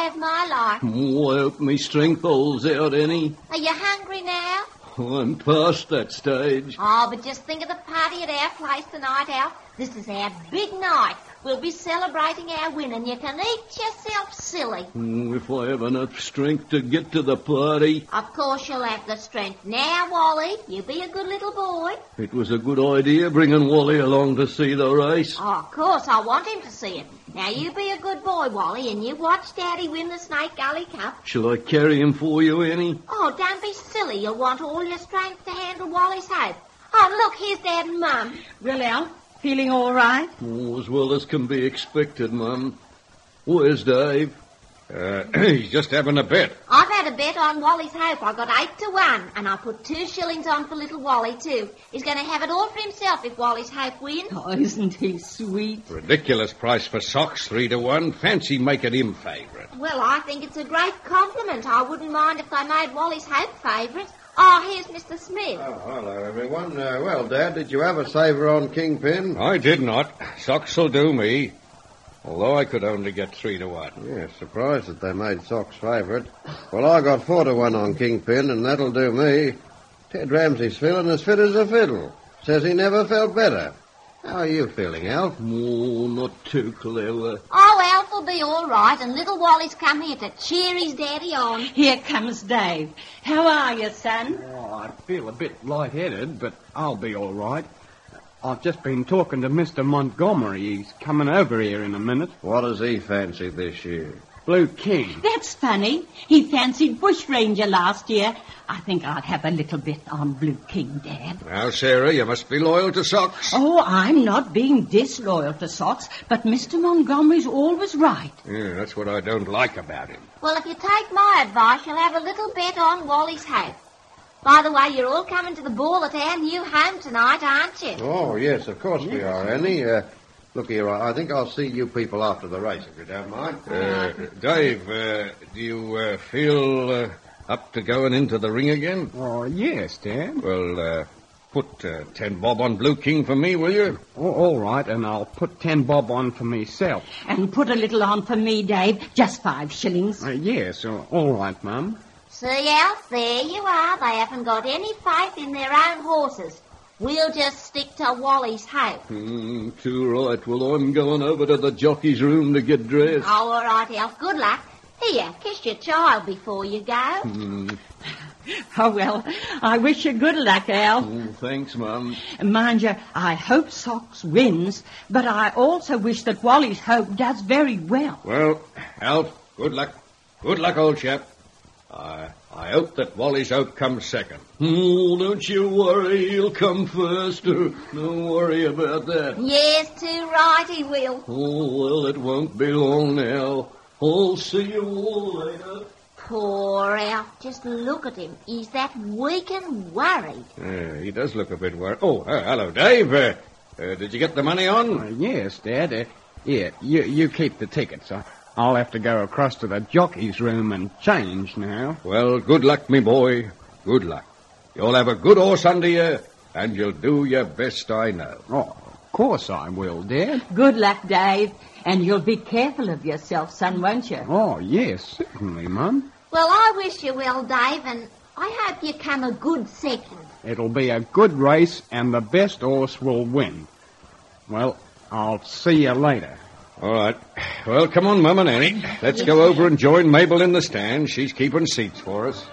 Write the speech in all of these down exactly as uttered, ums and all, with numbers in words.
have my life. Oh, I hope me strength holds out any. Are you hungry now? I'm past that stage. Oh, but just think of the party at our place tonight, Al. This is our big night. We'll be celebrating our win, and you can eat yourself silly. Oh, if I have enough strength to get to the party. Of course you'll have the strength. Now, Wally, you be a good little boy. It was a good idea bringing Wally along to see the race. Oh, of course, I want him to see it. Now, you be a good boy, Wally, and you watch Daddy win the Snake Gully Cup. Shall I carry him for you, Annie? Oh, don't be silly. You'll want all your strength to handle Wally's hope. Oh, look, here's Dad and Mum. Well, Al, feeling all right? Oh, as well as can be expected, Mum. Where's Dave? Uh, he's just having a bet. I've had a bet on Wally's hope. I got eight to one, and I put two shillings on for little Wally, too. He's going to have it all for himself if Wally's hope wins. Oh, isn't he sweet? Ridiculous price for socks, three to one. Fancy making him favourite. Well, I think it's a great compliment. I wouldn't mind if they made Wally's hope favourite. Oh, here's Mister Smith. Oh, hello, everyone. Uh, well, Dad, did you have a saver on Kingpin? I did not. Socks'll do me. Although I could only get three to one. Yeah, surprised that they made Sock's favourite. Well, I got four to one on Kingpin, and that'll do me. Ted Ramsey's feeling as fit as a fiddle. Says he never felt better. How are you feeling, Alf? Oh, not too clever. Oh, Alf will be all right, and little Wally's come here to cheer his daddy on. Here comes Dave. How are you, son? Oh, I feel a bit lightheaded, but I'll be all right. I've just been talking to Mister Montgomery. He's coming over here in a minute. What does he fancy this year? Blue King. That's funny. He fancied Bushranger last year. I think I'll have a little bit on Blue King, Dad. Now, Sarah, you must be loyal to Socks. Oh, I'm not being disloyal to Socks, but Mister Montgomery's always right. Yeah, that's what I don't like about him. Well, if you take my advice, you'll have a little bet on Wally's hope. By the way, you're all coming to the ball at our new home tonight, aren't you? Oh, yes, of course we are, Annie. Uh, look here, I think I'll see you people after the race, if you don't mind. Uh, Dave, uh, do you uh, feel uh, up to going into the ring again? Oh, yes, Dad. Well, uh, put uh, ten bob on Blue King for me, will you? Oh, all right, and I'll put ten bob on for myself. And put a little on for me, Dave. Just five shillings. Uh, yes, uh, all right, Mum. See, Alf, there you are. They haven't got any faith in their own horses. We'll just stick to Wally's hope. Mm, too right. Well, I'm going over to the jockey's room to get dressed. Oh, all right, Alf. Good luck. Here, kiss your child before you go. Mm. Oh, well, I wish you good luck, Al. Oh, thanks, Mum. Mind you, I hope Socks wins, but I also wish that Wally's hope does very well. Well, Alf, good luck. Good luck, old chap. I I hope that Wally's hope comes second. Oh, don't you worry. He'll come first. Don't worry about that. Yes, too right he will. Oh, well, it won't be long now. I'll see you all later. Poor Alf. Just look at him. He's that weak and worried. Yeah, he does look a bit worried. Oh, uh, hello, Dave. Uh, uh, did you get the money on? Uh, yes, Dad. Uh, yeah, you, you keep the tickets. I, I'll have to go across to the jockey's room and change now. Well, good luck, me boy. Good luck. You'll have a good horse under you, and you'll do your best, I know. Oh, of course I will, Dad. Good luck, Dave. And you'll be careful of yourself, son, won't you? Oh, yes, certainly, Mum. Well, I wish you well, Dave, and I hope you come a good second. It'll be a good race, and the best horse will win. Well, I'll see you later. All right. Well, come on, Mum and Annie. Let's go over and join Mabel in the stand. She's keeping seats for us.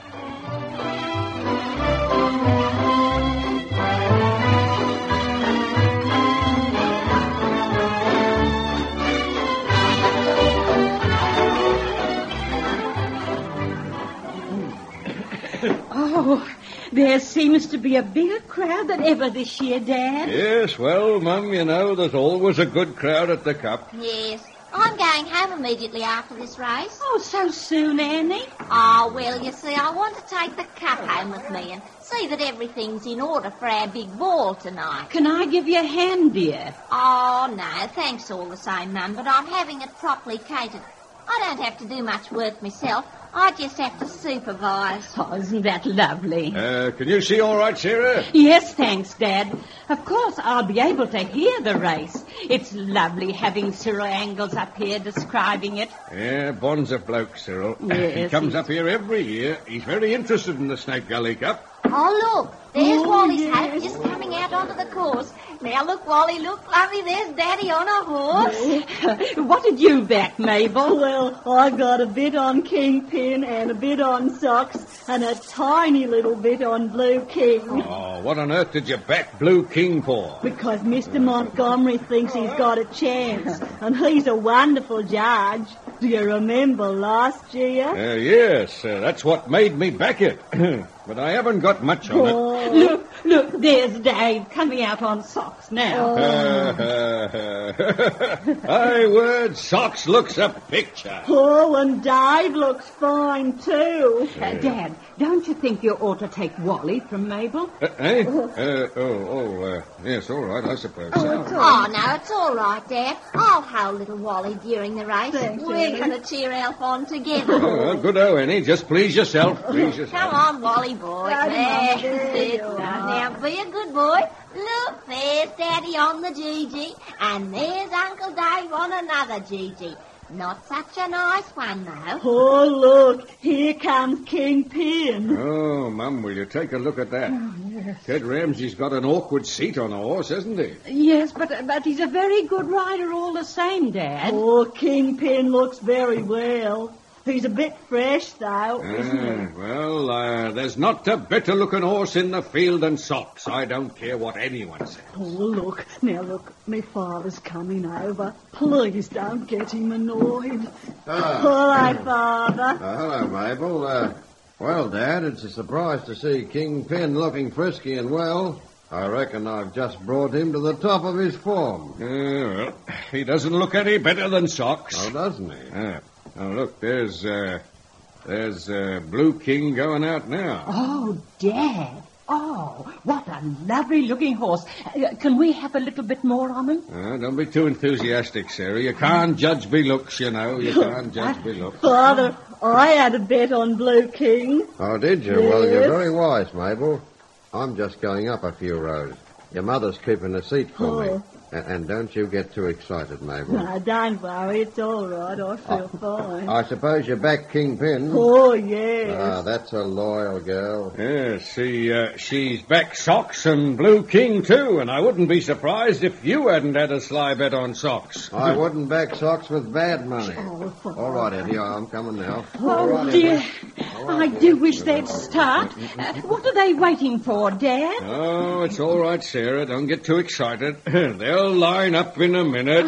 Oh, there seems to be a bigger crowd than ever this year, Dad. Yes, well, Mum, you know, there's always a good crowd at the Cup. Yes. I'm going home immediately after this race. Oh, so soon, Annie? Oh, well, you see, I want to take the cup home with me and see that everything's in order for our big ball tonight. Can I give you a hand, dear? Oh, no, thanks all the same, Mum, but I'm having it properly catered. I don't have to do much work myself. I just have to supervise. Oh, isn't that lovely? Uh, can you see all right, Sarah? Yes, thanks, Dad. Of course, I'll be able to hear the race. It's lovely having Cyril Angles up here describing it. Yeah, Bond's a bloke, Cyril. Yes, he comes he's- up here every year. He's very interested in the Snake Gully Cup. Oh, look, there's Oh, Wally's yes. hope just coming out onto the course. Now, look, Wally, look, lovely, there's Daddy on a horse. What did you back, Mabel? Well, I got a bit on Kingpin and a bit on Socks and a tiny little bit on Blue King. Oh, what on earth did you back Blue King for? Because Mister Montgomery thinks he's got a chance, and he's a wonderful judge. Do you remember last year? Uh, yes, uh, that's what made me back it. But I haven't got much on it. Oh, Look, look, there's Dave coming out on Socks now. My word, Socks looks a picture. oh, and Dave looks fine too. Uh, Dad, don't you think you ought to take Wally from Mabel? Uh, eh? Uh, oh, oh, uh, yes, all right, I suppose so. Oh, no, it's all right, Dad. I'll hold little Wally during the race. Thanks, We're Annie. going to cheer Alf on together. Oh, well, good, oh, Annie. Just please yourself. Please yourself. Come on, Wally boy. Right, There, Mum, there sit you down. are. Now, be a good boy. Look, there's Daddy on the Gigi, and there's Uncle Dave on another Gigi. Not such a nice one, though. Oh, look, here comes Kingpin. Oh, Mum, will you take a look at that? Ted Ramsey's got an awkward seat on a horse, hasn't he? Yes, but but he's a very good rider all the same, Dad. Oh, Kingpin looks very well. He's a bit fresh, though, isn't he? Ah, well, uh, there's not a better looking horse in the field than Socks. I don't care what anyone says. Oh, look. Now, look, my father's coming over. Please don't get him annoyed. Ah. Hi, Father. Uh, hello, Mabel. Uh, well, Dad, it's a surprise to see Kingpin looking frisky and well. I reckon I've just brought him to the top of his form. Uh, well, he doesn't look any better than Socks. Oh, doesn't he? Ah. Oh, look, there's, uh, there's uh, Blue King going out now. Oh, Dad. Oh, what a lovely-looking horse. Uh, can we have a little bit more on him? Uh, don't be too enthusiastic, Sarah. You can't judge by looks, you know. You can't judge by looks. Father, I had a bet on Blue King. Oh, did you? Well, you're Yes. very wise, Mabel. I'm just going up a few rows. Your mother's keeping a seat for me. Oh. And, and don't you get too excited, Mabel. No, don't worry, it's all right. I feel fine. I suppose you're back Kingpin. Oh, yes. Ah, that's a loyal girl. Yeah, see, uh, she's back Socks and Blue King, too, and I wouldn't be surprised if you hadn't had a sly bet on Socks. I wouldn't back Socks with bad money. Oh, Father. All right, Eddie, I'm coming now. All Oh, right, dear. Eddie. All right, I dear. do wish they'd start. Uh, what are they waiting for, Dad? Oh, it's all right, Sarah. Don't get too excited. They'll line up in a minute.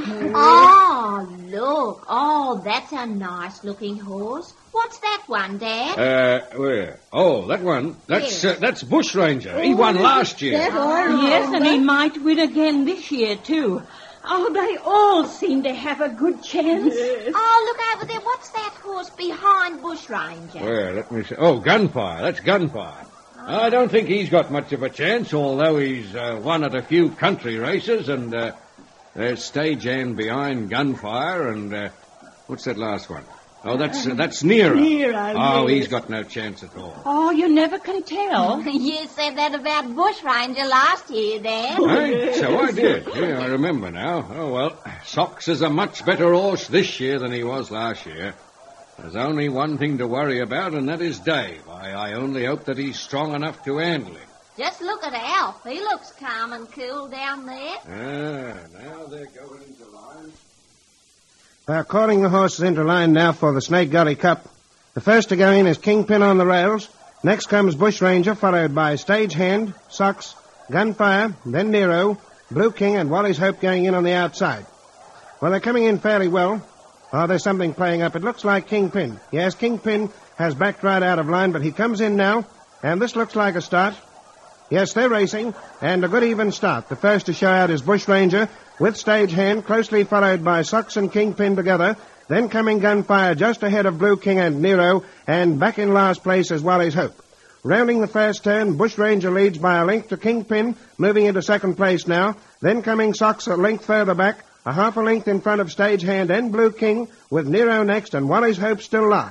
Oh, look. Oh, that's a nice-looking horse. What's that one, Dad? Uh, where? Oh, that one. That's Yes. uh, that's Bushranger. He won last year. That I Yes, and he might win again this year, too. Oh, they all seem to have a good chance. Oh, look over there. What's that horse behind Bushranger? Where? Let me see. Oh, Gunfire. That's Gunfire. I don't think he's got much of a chance, although he's uh, won at a few country races, and uh, there's Stagehand behind Gunfire, and uh, what's that last one? Oh, that's uh, that's Nero. Nero, Oh, yes. he's got no chance at all. Oh, you never can tell. You said that about Bushranger last year, Dad. Hey, so I did. Yeah, I remember now. Oh, well, Socks is a much better horse this year than he was last year. There's only one thing to worry about, and that is Dave. I, I only hope that he's strong enough to handle him. Just look at Alf. He looks calm and cool down there. Ah, now they're going into line. They're calling the horses into line now for the Snake Gully Cup. The first to go in is Kingpin on the rails. Next comes Bushranger, followed by Stagehand, Socks, Gunfire, then Nero, Blue King, and Wally's Hope going in on the outside. Well, they're coming in fairly well. Oh, there's something playing up. It looks like Kingpin. Yes, Kingpin has backed right out of line, but he comes in now, and this looks like a start. Yes, they're racing, and a good even start. The first to show out is Bushranger, with Stagehand, closely followed by Socks and Kingpin together. Then coming Gunfire just ahead of Blue King and Nero, and back in last place is Wally's Hope. Rounding the first turn, Bushranger leads by a length to Kingpin, moving into second place now. Then coming Socks a length further back, a half a length in front of Stagehand and Blue King, with Nero next and Wally's Hope still last.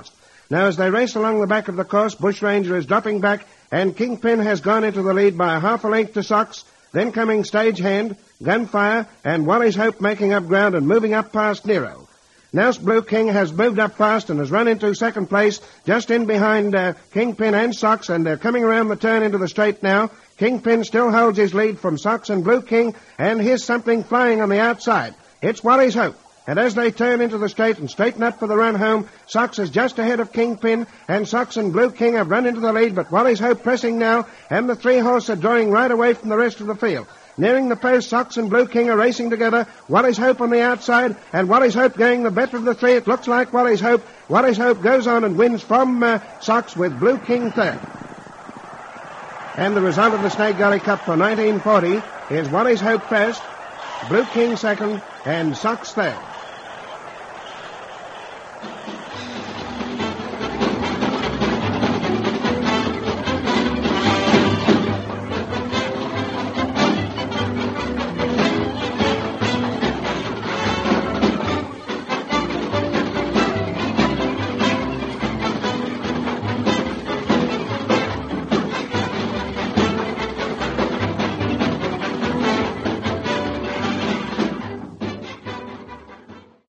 Now, as they race along the back of the course, Bushranger is dropping back, and Kingpin has gone into the lead by half a length to Socks. Then coming Stagehand, Gunfire, and Wally's Hope making up ground and moving up past Nero. Now Blue King has moved up fast and has run into second place, just in behind uh, Kingpin and Socks, and they're coming around the turn into the straight now. Kingpin still holds his lead from Socks and Blue King, and here's something flying on the outside. It's Wally's Hope. And as they turn into the straight and straighten up for the run home, Socks is just ahead of Kingpin, and Socks and Blue King have run into the lead, but Wally's Hope pressing now, and the three horses are drawing right away from the rest of the field. Nearing the post, Socks and Blue King are racing together. Wally's Hope on the outside, and Wally's Hope going the better of the three. It looks like Wally's Hope. Wally's Hope goes on and wins from uh, Socks with Blue King third. And the result of the Snake Gully Cup for nineteen forty is Wally's Hope first, Blue King second, and Socks third.